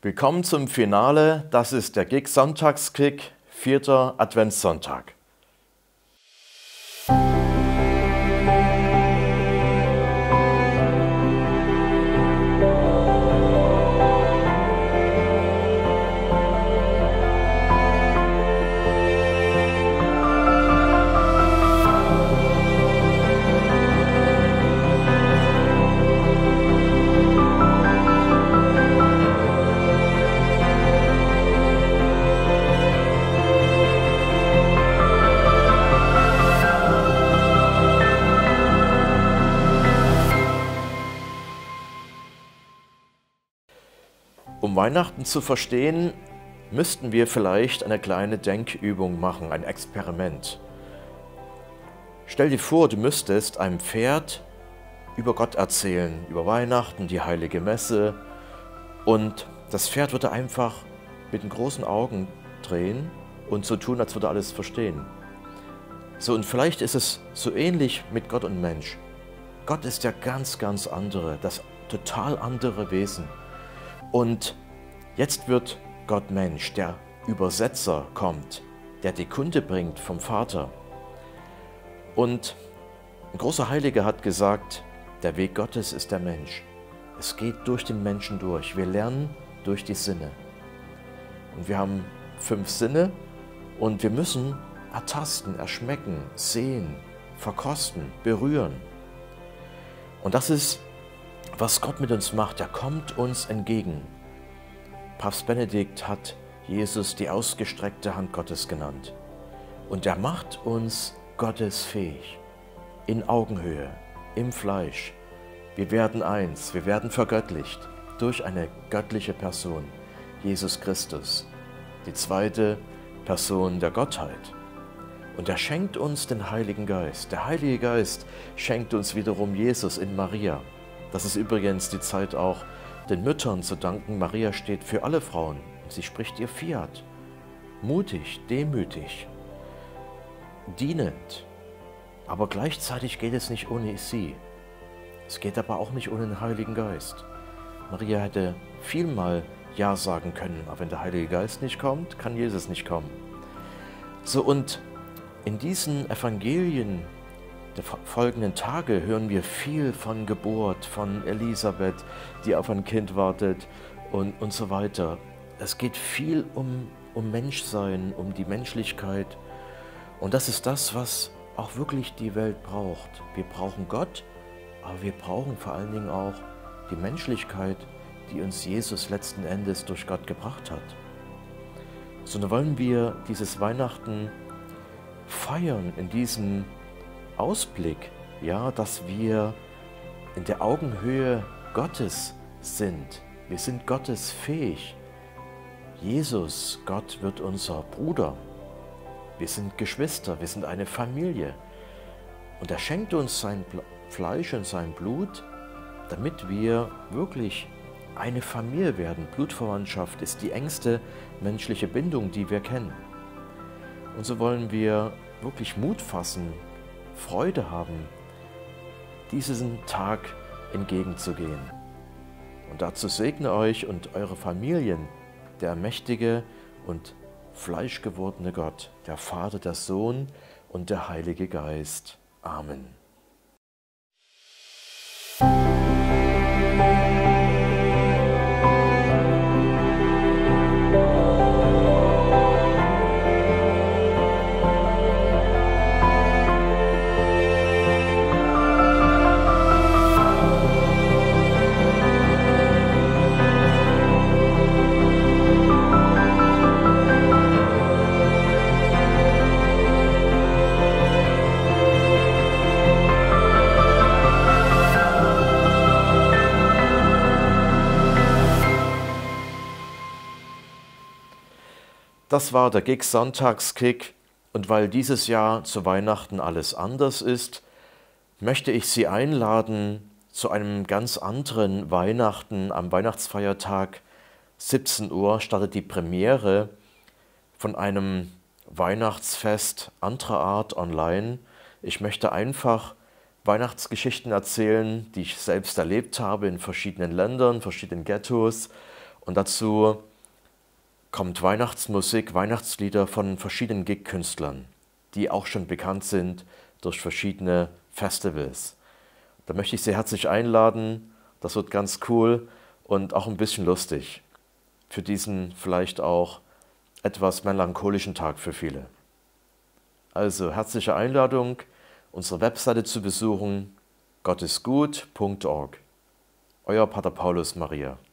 Willkommen zum Finale, das ist der GIG Sonntagskick, 4. Adventssonntag. Um Weihnachten zu verstehen, müssten wir vielleicht eine kleine Denkübung machen, ein Experiment. Stell dir vor, du müsstest einem Pferd über Gott erzählen, über Weihnachten, die heilige Messe, und das Pferd würde einfach mit den großen Augen drehen und so tun, als würde alles verstehen. So, und vielleicht ist es so ähnlich mit Gott und Mensch. Gott ist der ganz andere, das total andere Wesen. Und jetzt wird Gott Mensch, der Übersetzer kommt, der die Kunde bringt vom Vater. Und ein großer Heiliger hat gesagt, der Weg Gottes ist der Mensch. Es geht durch den Menschen durch. Wir lernen durch die Sinne. Und wir haben 5 Sinne und wir müssen ertasten, erschmecken, sehen, verkosten, berühren. Und das ist, was Gott mit uns macht. Er kommt uns entgegen. Papst Benedikt hat Jesus die ausgestreckte Hand Gottes genannt. Und er macht uns gottesfähig, in Augenhöhe, im Fleisch. Wir werden eins, wir werden vergöttlicht durch eine göttliche Person, Jesus Christus, die zweite Person der Gottheit. Und er schenkt uns den Heiligen Geist. Der Heilige Geist schenkt uns wiederum Jesus in Maria. Das ist übrigens die Zeit auch, den Müttern zu danken. Maria steht für alle Frauen. Sie spricht ihr Fiat. Mutig, demütig, dienend. Aber gleichzeitig geht es nicht ohne sie. Es geht aber auch nicht ohne den Heiligen Geist. Maria hätte vielmal Ja sagen können, aber wenn der Heilige Geist nicht kommt, kann Jesus nicht kommen. So, und in diesen Evangelien der folgenden Tage hören wir viel von Geburt, von Elisabeth, die auf ein Kind wartet und so weiter. Es geht viel um Menschsein, um die Menschlichkeit. Und das ist das, was auch wirklich die Welt braucht. Wir brauchen Gott, aber wir brauchen vor allen Dingen auch die Menschlichkeit, die uns Jesus letzten Endes durch Gott gebracht hat. So wollen wir dieses Weihnachten feiern in diesem Ausblick, ja, dass wir in der Augenhöhe Gottes sind. Wir sind Gottes fähig. Jesus, Gott, wird unser Bruder. Wir sind Geschwister, wir sind eine Familie. Und er schenkt uns sein Fleisch und sein Blut, damit wir wirklich eine Familie werden. Blutverwandtschaft ist die engste menschliche Bindung, die wir kennen. Und so wollen wir wirklich Mut fassen, Freude haben, diesen Tag entgegenzugehen. Und dazu segne euch und eure Familien der mächtige und fleischgewordene Gott, der Vater, der Sohn und der Heilige Geist. Amen. Das war der GIG Sonntagskick, und weil dieses Jahr zu Weihnachten alles anders ist, möchte ich Sie einladen zu einem ganz anderen Weihnachten. Am Weihnachtsfeiertag 17 Uhr startet die Premiere von einem Weihnachtsfest anderer Art online. Ich möchte einfach Weihnachtsgeschichten erzählen, die ich selbst erlebt habe in verschiedenen Ländern, verschiedenen Ghettos. Und dazu kommt Weihnachtsmusik, Weihnachtslieder von verschiedenen Gig-Künstlern, die auch schon bekannt sind durch verschiedene Festivals. Da möchte ich Sie herzlich einladen. Das wird ganz cool und auch ein bisschen lustig. Für diesen vielleicht auch etwas melancholischen Tag für viele. Also herzliche Einladung, unsere Webseite zu besuchen, gottisgut.org. Euer Pater Paulus Maria.